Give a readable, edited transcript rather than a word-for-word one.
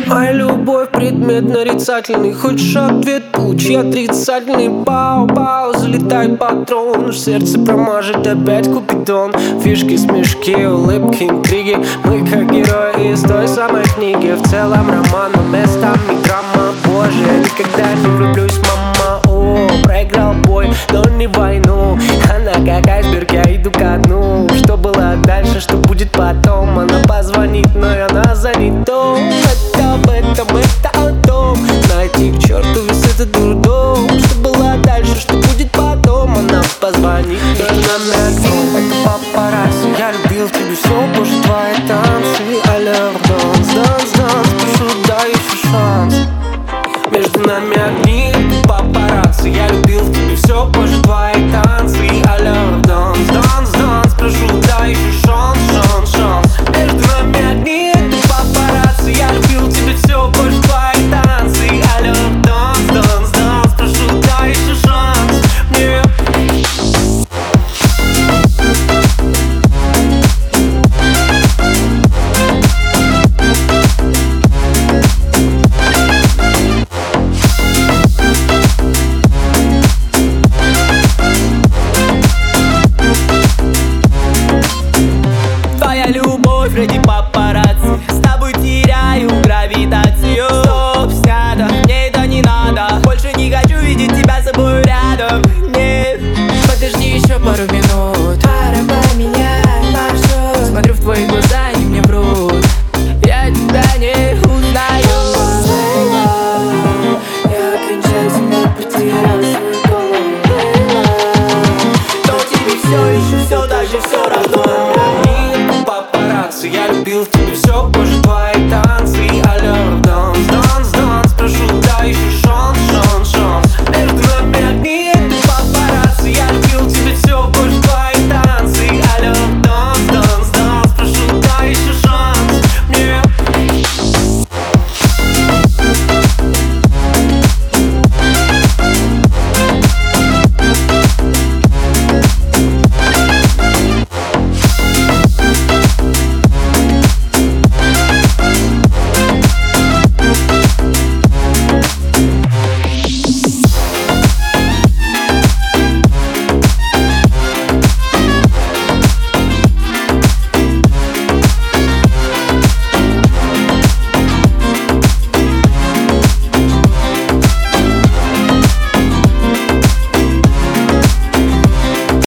Моя любовь предмет нарицательный. Хочешь ответ, получи отрицательный. Пау-пау, залетай патрон. В сердце промажет опять купидон. Фишки, смешки, улыбки, интриги. Мы как герои из той самой книги. В целом роман, но местами драма. Боже, я никогда не влюблюсь, мама. О, проиграл бой, но не войну. Она как айсберг, я иду ко дну. Что было дальше, что будет потом? Она позвонит, но она занята. Это о том. Найти к черту весь этот дурдом. Что было дальше, что будет потом? Она позвонит, но она